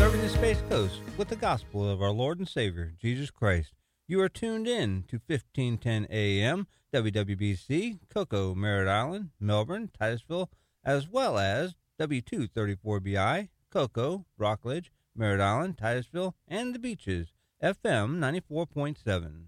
serving the Space Coast with the gospel of our Lord and Savior, Jesus Christ. You are tuned in to 1510 AM, WWBC, Cocoa, Merritt Island, Melbourne, Titusville, as well as W234BI, Cocoa, Rockledge, Merritt Island, Titusville, and the Beaches, FM 94.7.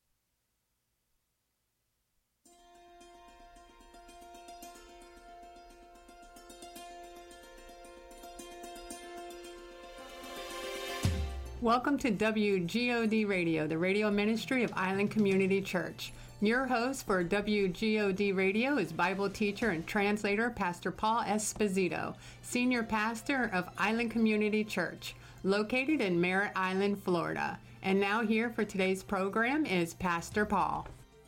Welcome to WGOD Radio, the radio ministry of Island Community Church. Your host for WGOD Radio is Bible teacher and translator Pastor Paul Esposito, senior pastor of Island Community Church, located in Merritt Island, Florida. And now here for today's program is Pastor Paul.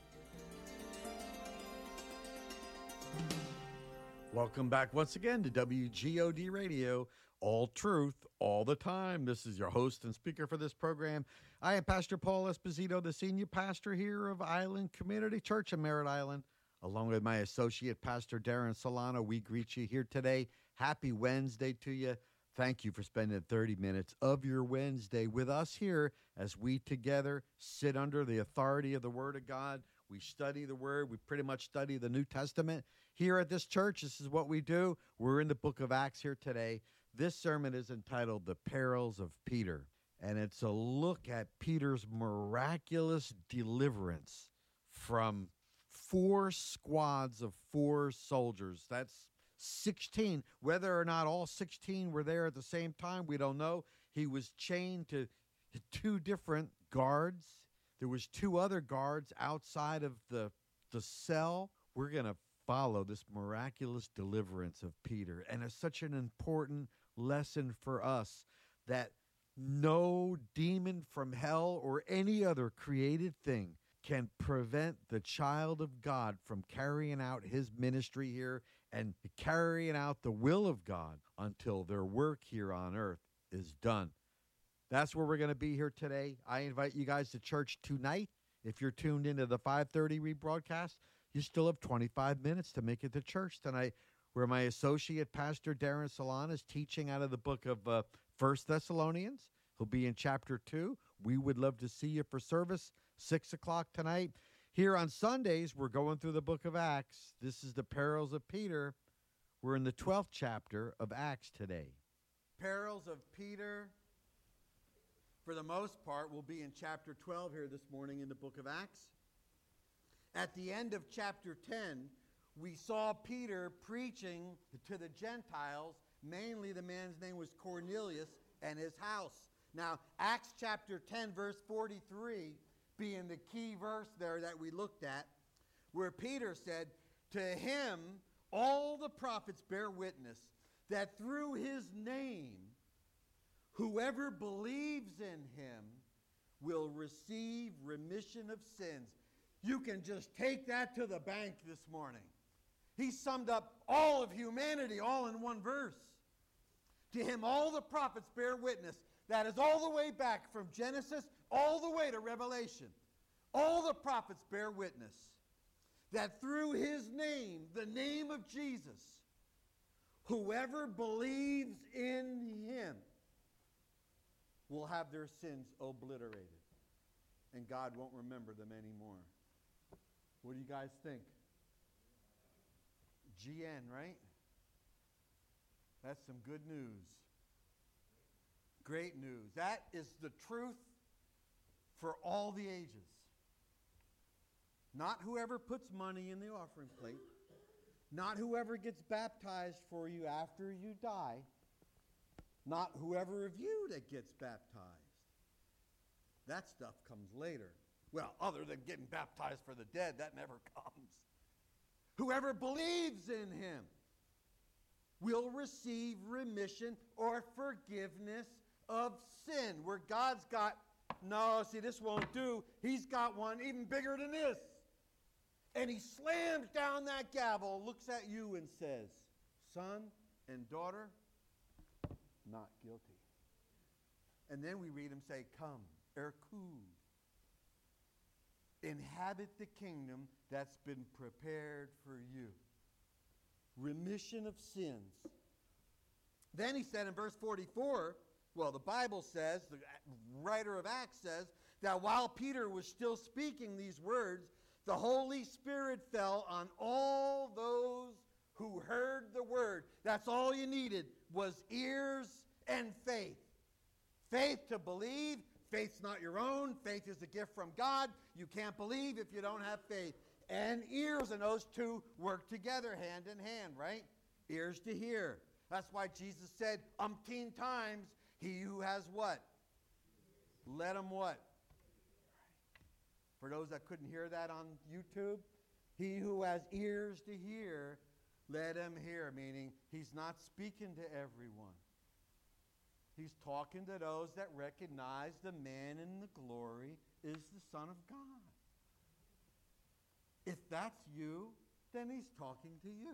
Welcome back once again to WGOD Radio, all truth, all the time. This is your host and speaker for this program. I am Pastor Paul Esposito, the senior pastor here of Island Community Church in Merritt Island. Along with my associate pastor, Darren Solano, we greet you here today. Happy Wednesday to you. Thank you for spending 30 minutes of your Wednesday with us here as we together sit under the authority of the Word of God. We study the Word. We pretty much study the New Testament. Here at this church, this is what we do. We're in the book of Acts here today. This sermon is entitled The Perils of Peter, and it's a look at Peter's miraculous deliverance from 4 squads of 4 soldiers. That's 16. Whether or not all 16 were there at the same time, we don't know. He was chained to 2 different guards. There was 2 other guards outside of the cell. We're going to follow this miraculous deliverance of Peter. And it's such an important lesson for us that no demon from hell or any other created thing can prevent the child of God from carrying out his ministry here and carrying out the will of God until their work here on earth is done. That's where we're going to be here today. I invite you guys to church tonight. If you're tuned into the 5:30 rebroadcast, you still have 25 minutes to make it to church tonight, where my associate pastor, Darren Solano, is teaching out of the book of 1 Thessalonians. He'll be in chapter 2. We would love to see you for service, 6 o'clock tonight. Here on Sundays, we're going through the book of Acts. This is the Perils of Peter. We're in the 12th chapter of Acts today. Perils of Peter, for the most part, will be in chapter 12 here this morning in the book of Acts. At the end of chapter 10, we saw Peter preaching to the Gentiles. Mainly the man's name was Cornelius and his house. Now, Acts chapter 10, verse 43, being the key verse there that we looked at, where Peter said, "To him all the prophets bear witness that through his name whoever believes in him will receive remission of sins." You can just take that to the bank this morning. He summed up all of humanity all in one verse. To him all the prophets bear witness. That is all the way back from Genesis all the way to Revelation. All the prophets bear witness that through his name, the name of Jesus, whoever believes in him will have their sins obliterated, and God won't remember them anymore. What do you guys think? GN, right? That's some good news. Great news. That is the truth for all the ages. Not whoever puts money in the offering plate. Not whoever gets baptized for you after you die. Not whoever of you that gets baptized. That stuff comes later. Well, other than getting baptized for the dead, that never comes. Whoever believes in him will receive remission or forgiveness of sin. Where God's got, no, see, this won't do. He's got one even bigger than this. And he slams down that gavel, looks at you and says, "Son and daughter, not guilty." And then we read him say, "Come, erkud, inhabit the kingdom that's been prepared for you." Remission of sins. Then he said in verse 44, Well, the Bible says, the writer of Acts says, that while Peter was still speaking these words, the Holy Spirit fell on all those who heard the word. That's all you needed, was ears and faith. Faith to believe. Faith's not your own. Faith is a gift from God. You can't believe if you don't have faith. And ears, and those two work together hand in hand, right? Ears to hear. That's why Jesus said umpteen times, he who has what? Let him what? For those that couldn't hear that on YouTube, he who has ears to hear, let him hear, meaning he's not speaking to everyone. He's talking to those that recognize the man in the glory is the Son of God. If that's you, then he's talking to you.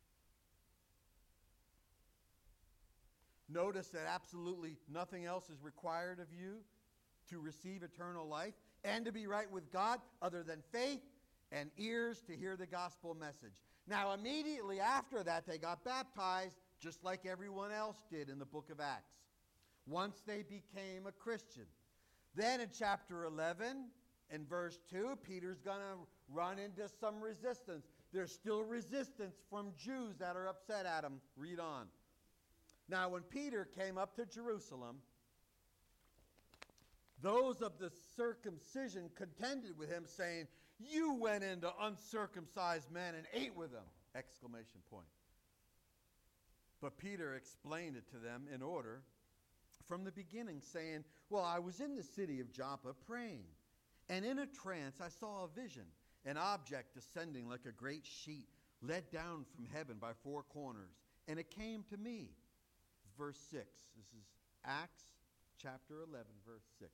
Notice that absolutely nothing else is required of you to receive eternal life and to be right with God other than faith and ears to hear the gospel message. Now, immediately after that, they got baptized just like everyone else did in the book of Acts, once they became a Christian. Then in chapter 11, in verse 2, Peter's going to run into some resistance. There's still resistance from Jews that are upset at him. Read on. Now, when Peter came up to Jerusalem, those of the circumcision contended with him, saying, "You went into uncircumcised men and ate with them!" Exclamation point. But Peter explained it to them in order from the beginning, saying, "Well, I was in the city of Joppa praying, and in a trance I saw a vision, an object descending like a great sheet, let down from heaven by four corners, and it came to me." Verse 6. This is Acts chapter 11, verse 6.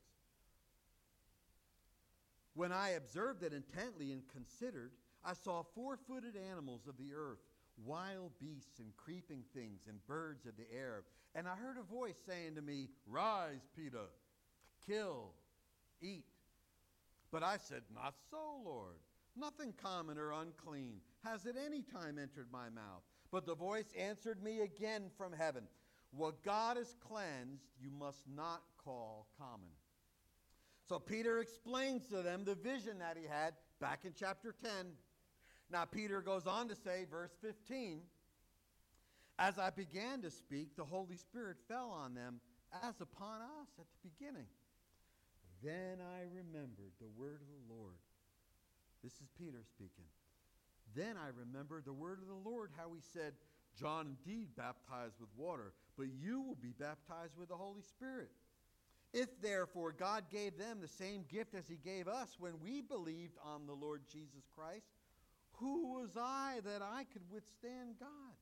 "When I observed it intently and considered, I saw four-footed animals of the earth, wild beasts and creeping things and birds of the air. And I heard a voice saying to me, 'Rise, Peter, kill, eat.' But I said, 'Not so, Lord. Nothing common or unclean has at any time entered my mouth.' But the voice answered me again from heaven, 'What God has cleansed, you must not call common.'" So Peter explains to them the vision that he had back in chapter 10. Now Peter goes on to say, verse 15, "As I began to speak, the Holy Spirit fell on them as upon us at the beginning. Then I remembered the word of the Lord." This is Peter speaking. "Then I remembered the word of the Lord, how he said, 'John indeed baptized with water, but you will be baptized with the Holy Spirit.' If therefore God gave them the same gift as he gave us when we believed on the Lord Jesus Christ, who was I that I could withstand God?"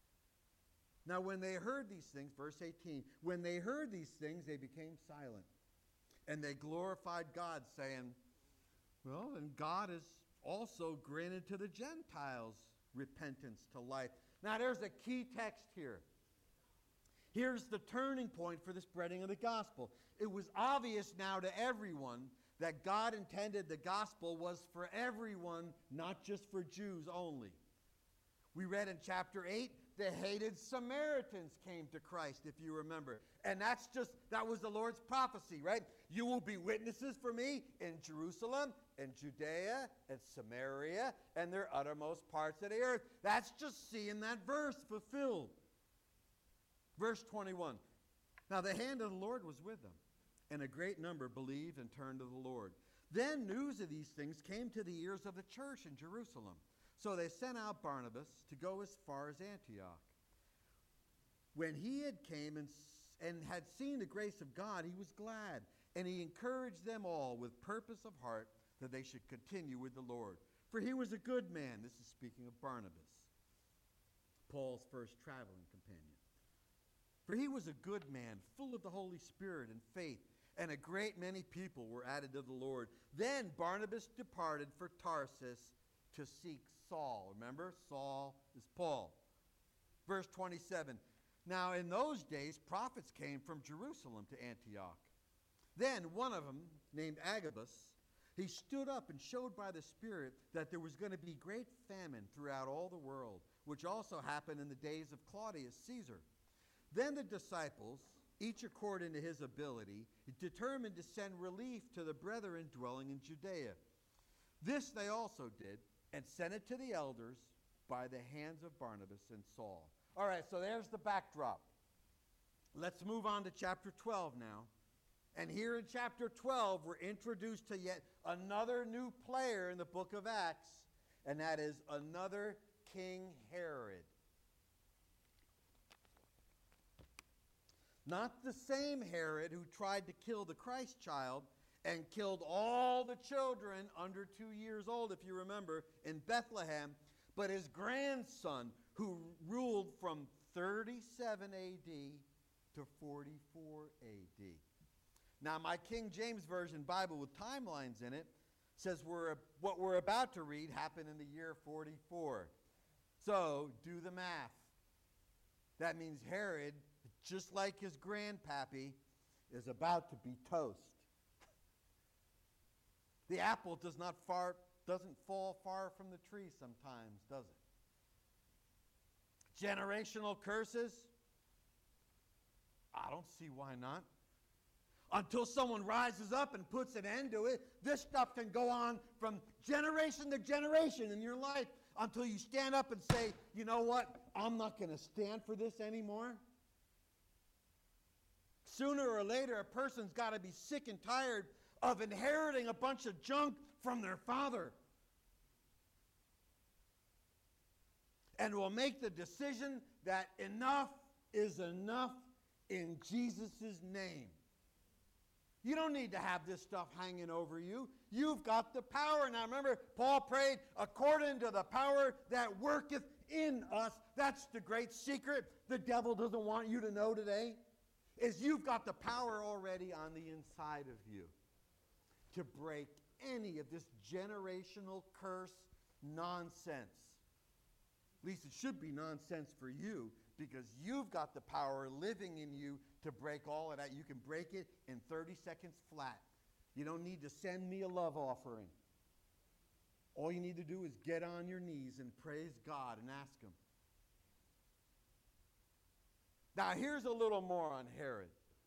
Now when they heard these things, verse 18, "When they heard these things, they became silent. And they glorified God, saying, 'Well, and God has also granted to the Gentiles repentance to life.'" Now there's a key text here. Here's the turning point for the spreading of the gospel. It was obvious now to everyone that God intended the gospel was for everyone, not just for Jews only. We read in chapter 8, the hated Samaritans came to Christ, if you remember. And that was the Lord's prophecy, right? "You will be witnesses for me in Jerusalem, and Judea, and Samaria, and their uttermost parts of the earth." That's just seeing that verse fulfilled. Verse 21. "Now the hand of the Lord was with them, and a great number believed and turned to the Lord. Then news of these things came to the ears of the church in Jerusalem. So they sent out Barnabas to go as far as Antioch. When he had came and had seen the grace of God, he was glad, and he encouraged them all with purpose of heart that they should continue with the Lord. For he was a good man." This is speaking of Barnabas, Paul's first traveling companion. "For he was a good man, full of the Holy Spirit and faith, and a great many people were added to the Lord. Then Barnabas departed for Tarsus to seek Saul." Remember, Saul is Paul. Verse 27. "Now in those days prophets came from Jerusalem to Antioch. Then one of them, named Agabus, he stood up and showed by the Spirit that there was going to be great famine throughout all the world, which also happened in the days of Claudius Caesar. Then the disciples each according to his ability, determined to send relief to the brethren dwelling in Judea. This they also did, and sent it to the elders by the hands of Barnabas and Saul. All right, so there's the backdrop. Let's move on to chapter 12 now. And here in chapter 12, we're introduced to yet another new player in the book of Acts, and that is another King Herod. Not the same Herod who tried to kill the Christ child and killed all the children under 2 years old, if you remember, in Bethlehem, but his grandson who ruled from 37 A.D. to 44 A.D. Now, my King James Version Bible with timelines in it says what we're about to read happened in the year 44. So, do the math. That means Herod, just like his grandpappy, is about to be toast. The apple doesn't fall far from the tree sometimes, does it? Generational curses? I don't see why not. Until someone rises up and puts an end to it, this stuff can go on from generation to generation in your life until you stand up and say, you know what, I'm not going to stand for this anymore. Sooner or later, a person's got to be sick and tired of inheriting a bunch of junk from their father. And will make the decision that enough is enough in Jesus' name. You don't need to have this stuff hanging over you. You've got the power. Now remember, Paul prayed, according to the power that worketh in us. That's the great secret the devil doesn't want you to know today, is you've got the power already on the inside of you to break any of this generational curse nonsense. At least it should be nonsense for you, because you've got the power living in you to break all of that. You can break it in 30 seconds flat. You don't need to send me a love offering. All you need to do is get on your knees and praise God and ask Him. Now, here's a little more on Herod.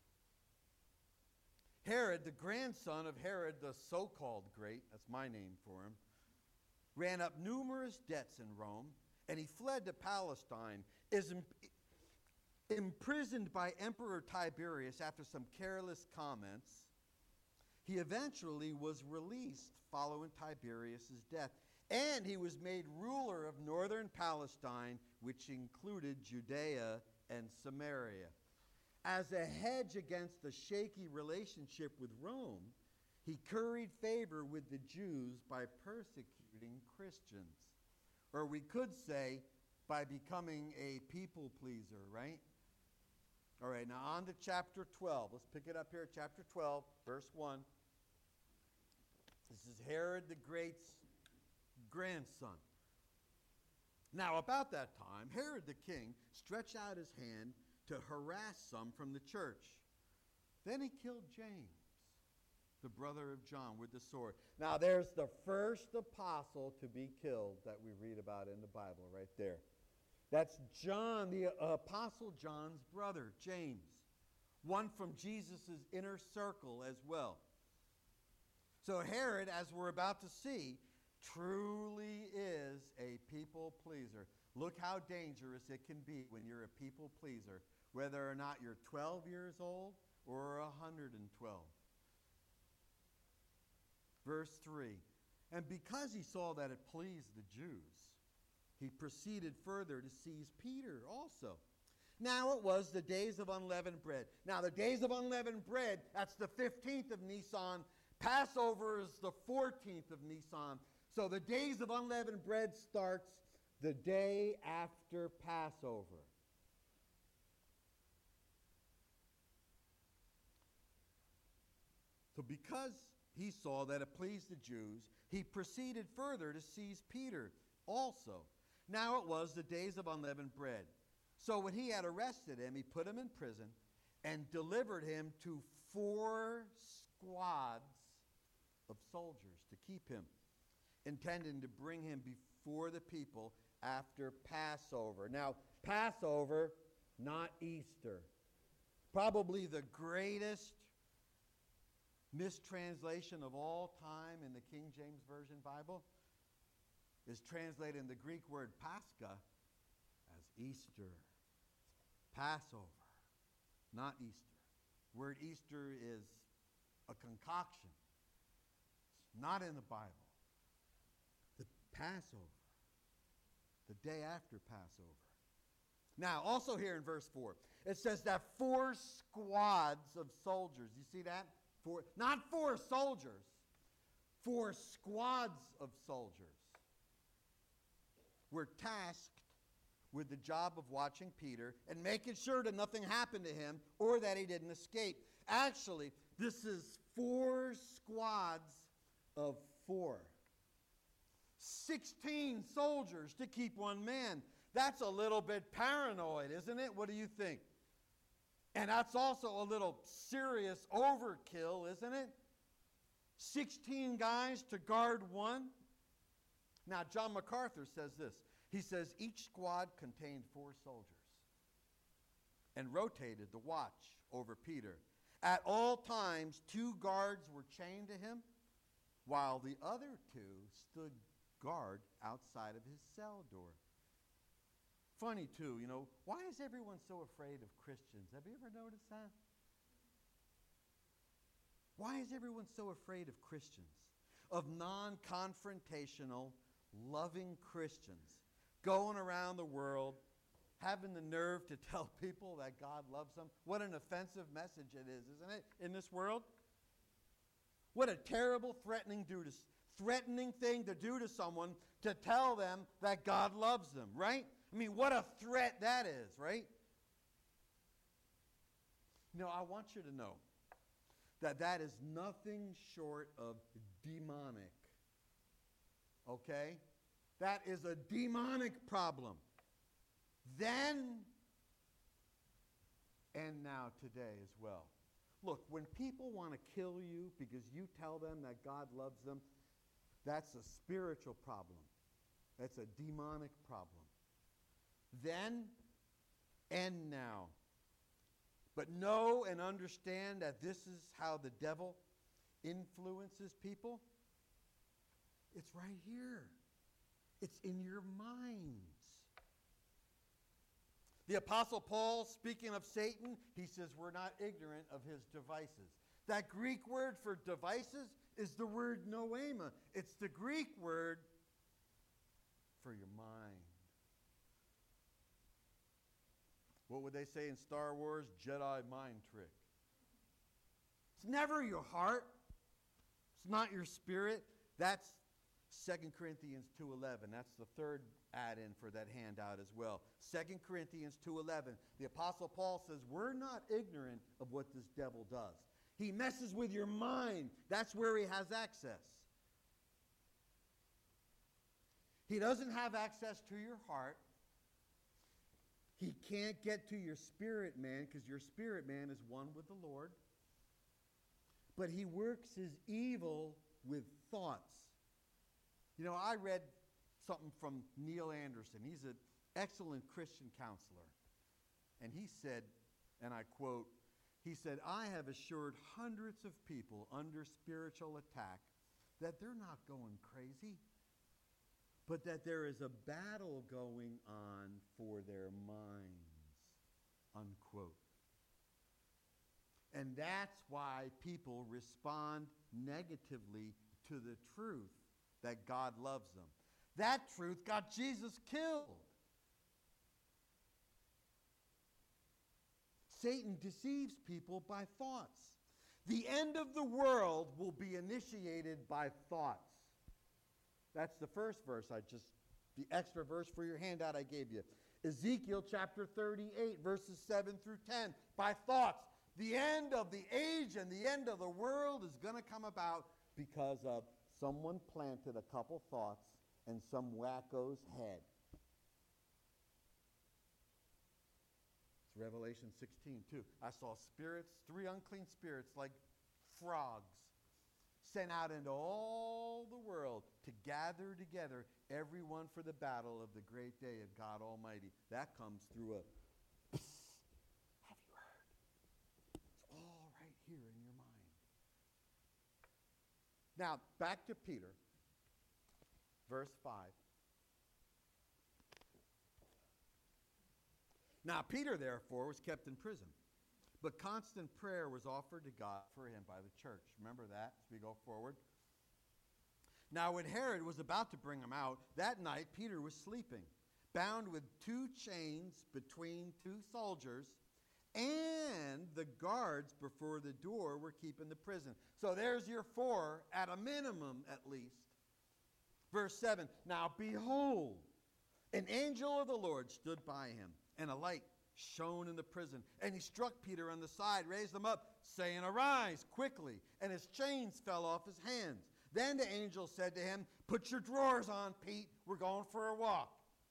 Herod, the grandson of Herod the so-called great, that's my name for him, ran up numerous debts in Rome, and he fled to Palestine, is imprisoned by Emperor Tiberius after some careless comments. He eventually was released following Tiberius' death, and he was made ruler of northern Palestine, which included Judea and Samaria. As a hedge against the shaky relationship with Rome, he curried favor with the Jews by persecuting Christians. Or we could say, by becoming a people pleaser, right? All right, now on to chapter 12. Let's pick it up here at chapter 12, verse 1. This is Herod the Great's grandson. Now, about that time, Herod the king stretched out his hand to harass some from the church. Then he killed James, the brother of John, with the sword. Now, there's the first apostle to be killed that we read about in the Bible right there. That's John, the apostle John's brother, James, one from Jesus' inner circle as well. So Herod, as we're about to see, truly is a people pleaser. Look how dangerous it can be when you're a people pleaser, whether or not you're 12 years old or 112. Verse 3, and because he saw that it pleased the Jews, he proceeded further to seize Peter also. Now it was the days of unleavened bread. Now the days of unleavened bread, that's the 15th of Nisan. Passover is the 14th of Nisan. So the days of unleavened bread starts the day after Passover. So because he saw that it pleased the Jews, he proceeded further to seize Peter also. Now it was the days of unleavened bread. So when he had arrested him, he put him in prison and delivered him to 4 squads of soldiers to keep him, intending to bring him before the people after Passover. Now, Passover, not Easter. Probably the greatest mistranslation of all time in the King James Version Bible is translated in the Greek word Pascha as Easter. Passover, not Easter. Word Easter is a concoction. It's not in the Bible. The Passover, the day after Passover. Now, also here in verse 4, it says that 4 squads of soldiers, you see that? Not 4 soldiers, 4 squads of soldiers were tasked with the job of watching Peter and making sure that nothing happened to him or that he didn't escape. Actually, this is 4 squads of 4. 16 soldiers to keep one man. That's a little bit paranoid, isn't it? What do you think? And that's also a little serious overkill, isn't it? 16 guys to guard one. Now, John MacArthur says this. He says each squad contained 4 soldiers and rotated the watch over Peter. At all times, 2 guards were chained to him, while the other 2 stood guard outside of his cell door. Funny, too, why is everyone so afraid of Christians? Have you ever noticed that? Why is everyone so afraid of Christians? Of non-confrontational, loving Christians going around the world, having the nerve to tell people that God loves them. What an offensive message it is, isn't it, in this world? What a terrible, threatening thing to do to someone, to tell them that God loves them, right? I mean, what a threat that is, right? I want you to know that that is nothing short of demonic. Okay? That is a demonic problem. Then and now today as well. Look, when people want to kill you because you tell them that God loves them, that's a spiritual problem. That's a demonic problem. Then and now. But know and understand that this is how the devil influences people. It's right here. It's in your minds. The Apostle Paul, speaking of Satan, he says we're not ignorant of his devices. That Greek word for devices is the word noema. It's the Greek word for your mind. What would they say in Star Wars? Jedi mind trick. It's never your heart. It's not your spirit. That's 2 Corinthians 2:11. That's the third add-in for that handout as well. 2 Corinthians 2:11. The Apostle Paul says we're not ignorant of what this devil does. He messes with your mind. That's where he has access. He doesn't have access to your heart. He can't get to your spirit man because your spirit man is one with the Lord. But he works his evil with thoughts. I read something from Neil Anderson. He's an excellent Christian counselor. And he said, and I quote, he said, I have assured hundreds of people under spiritual attack that they're not going crazy, but that there is a battle going on for their minds, unquote. And that's why people respond negatively to the truth that God loves them. That truth got Jesus killed. Satan deceives people by thoughts. The end of the world will be initiated by thoughts. That's the first verse the extra verse for your handout I gave you. Ezekiel chapter 38, verses 7 through 10. By thoughts. The end of the age and the end of the world is going to come about because of someone planted a couple thoughts in some wacko's head. It's Revelation 16, too. I saw spirits, 3 unclean spirits like frogs, sent out into all the world to gather together everyone for the battle of the great day of God Almighty. That comes through a psst. Have you heard? Now, back to Peter, verse 5. Now, Peter, therefore, was kept in prison, but constant prayer was offered to God for him by the church. Remember that as we go forward? Now, when Herod was about to bring him out, that night Peter was sleeping, bound with 2 chains between 2 soldiers, and the guards before the door were keeping the prison. So there's your 4, at a minimum at least. Verse 7, now behold, an angel of the Lord stood by him, and a light shone in the prison. And he struck Peter on the side, raised him up, saying, arise quickly. And his chains fell off his hands. Then the angel said to him, put your drawers on, Pete. We're going for a walk.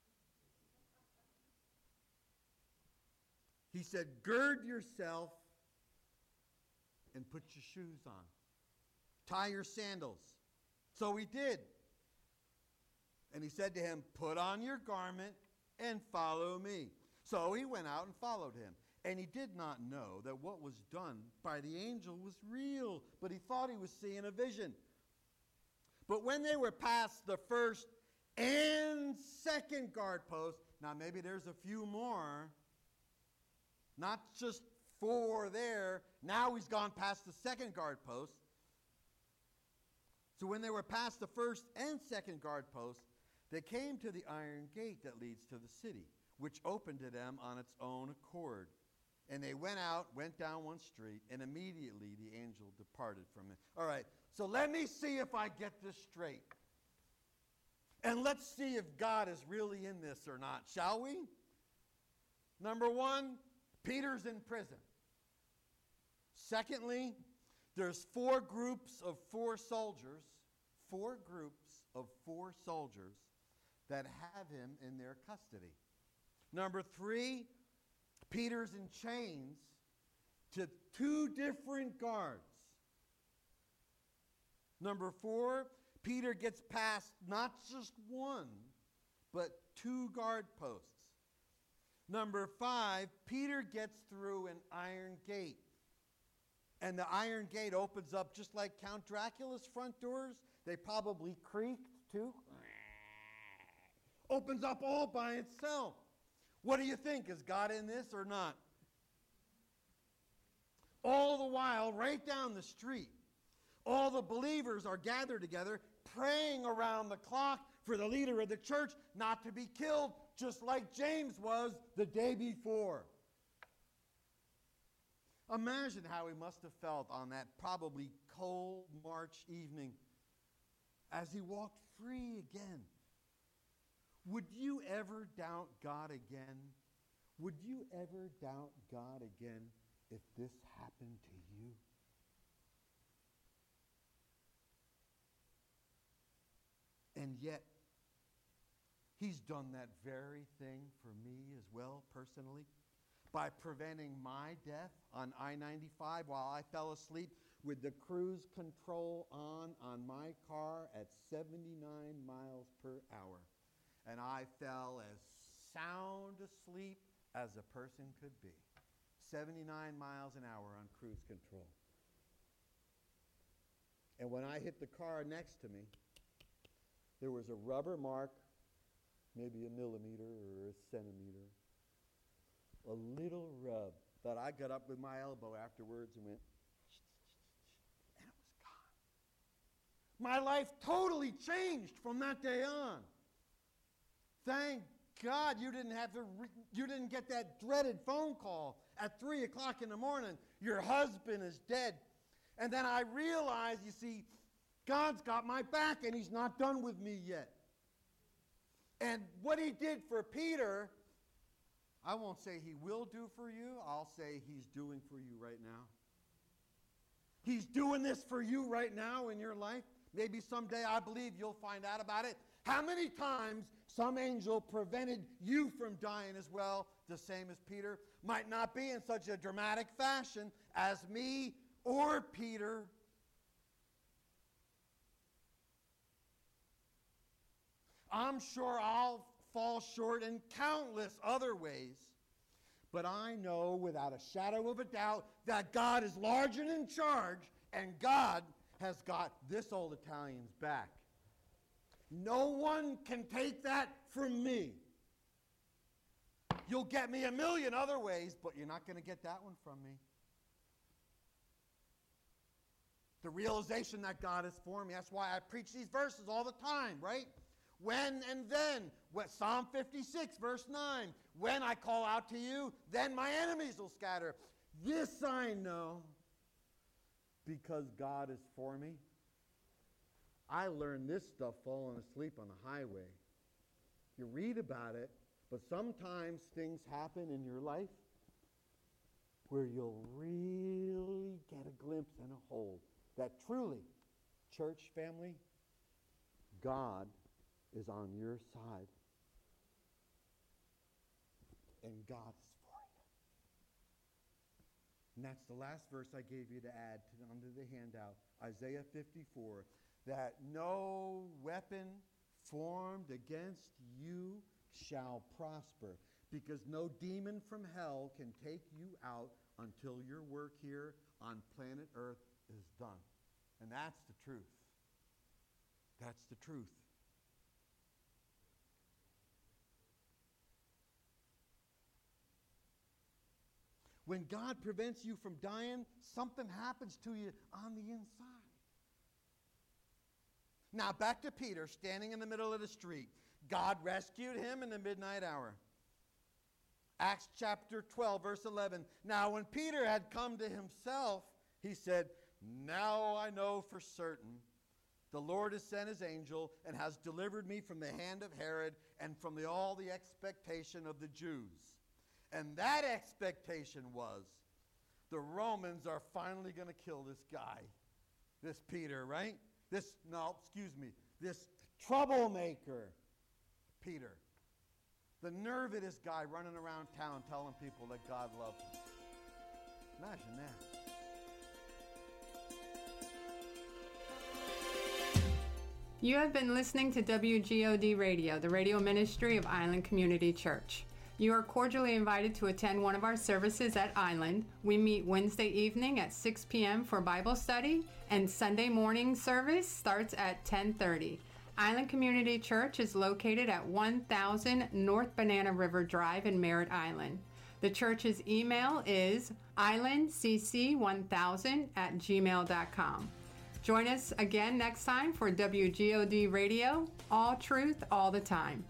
He said, gird yourself and put your shoes on. Tie your sandals. So he did. And he said to him, put on your garment and follow me. So he went out and followed him. And he did not know that what was done by the angel was real, but he thought he was seeing a vision. But when they were past the first and second guard post, now maybe there's a few more, not just 4 there. Now he's gone past the second guard post. So when they were past the first and second guard post, they came to the iron gate that leads to the city, which opened to them on its own accord. And they went out, went down one street, and immediately the angel departed from it. All right, so let me see if I get this straight. And let's see if God is really in this or not, shall we? Number 1, Peter's in prison. Secondly, there's 4 groups of 4 soldiers, 4 groups of 4 soldiers that have him in their custody. Number 3, Peter's in chains to 2 different guards. Number 4, Peter gets past not just 1, but 2 guard posts. Number 5, Peter gets through an iron gate. And the iron gate opens up just like Count Dracula's front doors. They probably creaked too. Opens up all by itself. What do you think? Is God in this or not? All the while, right down the street, all the believers are gathered together, praying around the clock for the leader of the church not to be killed, just like James was the day before. Imagine how he must have felt on that probably cold March evening as he walked free again. Would you ever doubt God again? Would you ever doubt God again if this happened to you? And yet, he's done that very thing for me as well, personally, by preventing my death on I-95 while I fell asleep with the cruise control on my car at 79 miles per hour. And I fell as sound asleep as a person could be. 79 miles an hour on cruise control. And when I hit the car next to me, there was a rubber mark, maybe a millimeter or a centimeter, a little rub that I got up with my elbow afterwards and went, and it was gone. My life totally changed from that day on. Thank God you didn't get that dreaded phone call at 3 o'clock in the morning. Your husband is dead. And then I realized, you see, God's got my back and he's not done with me yet. And what he did for Peter, I won't say he will do for you. I'll say he's doing for you right now. He's doing this for you right now in your life. Maybe someday, I believe, you'll find out about it. How many times some angel prevented you from dying as well, the same as Peter? Might not be in such a dramatic fashion as me or Peter. I'm sure I'll fall short in countless other ways. But I know without a shadow of a doubt that God is large and in charge, and God has got this old Italian's back. No one can take that from me. You'll get me a million other ways, but you're not going to get that one from me. The realization that God is for me. That's why I preach these verses all the time, right? When and then. Psalm 56, verse 9. When I call out to you, then my enemies will scatter. This I know, because God is for me. I learned this stuff falling asleep on the highway. You read about it, but sometimes things happen in your life where you'll really get a glimpse and a hold that truly, church family, God is on your side. And God is for you. And that's the last verse I gave you to add onto the handout, Isaiah 54, that no weapon formed against you shall prosper, because no demon from hell can take you out until your work here on planet Earth is done. And that's the truth. That's the truth. When God prevents you from dying, something happens to you on the inside. Now back to Peter, standing in the middle of the street. God rescued him in the midnight hour. Acts chapter 12, verse 11. Now when Peter had come to himself, he said, now I know for certain the Lord has sent his angel and has delivered me from the hand of Herod and from all the expectation of the Jews. And that expectation was the Romans are finally going to kill this guy, this Peter, right? This troublemaker, Peter. The nerve of this guy running around town telling people that God loves them. Imagine that. You have been listening to WGOD Radio, the radio ministry of Island Community Church. You are cordially invited to attend one of our services at Island. We meet Wednesday evening at 6 p.m. for Bible study, and Sunday morning service starts at 10:30. Island Community Church is located at 1000 North Banana River Drive in Merritt Island. The church's email is islandcc1000@gmail.com. Join us again next time for WGOD Radio, all truth, all the time.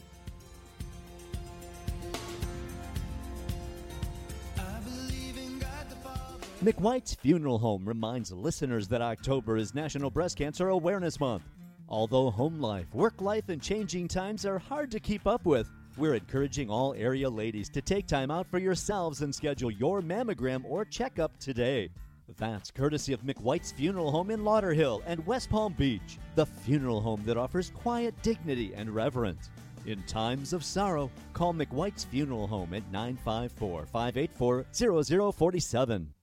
McWhite's Funeral Home reminds listeners that October is National Breast Cancer Awareness Month. Although home life, work life, and changing times are hard to keep up with, we're encouraging all area ladies to take time out for yourselves and schedule your mammogram or checkup today. That's courtesy of McWhite's Funeral Home in Lauderhill and West Palm Beach, the funeral home that offers quiet dignity and reverence. In times of sorrow, call McWhite's Funeral Home at 954-584-0047.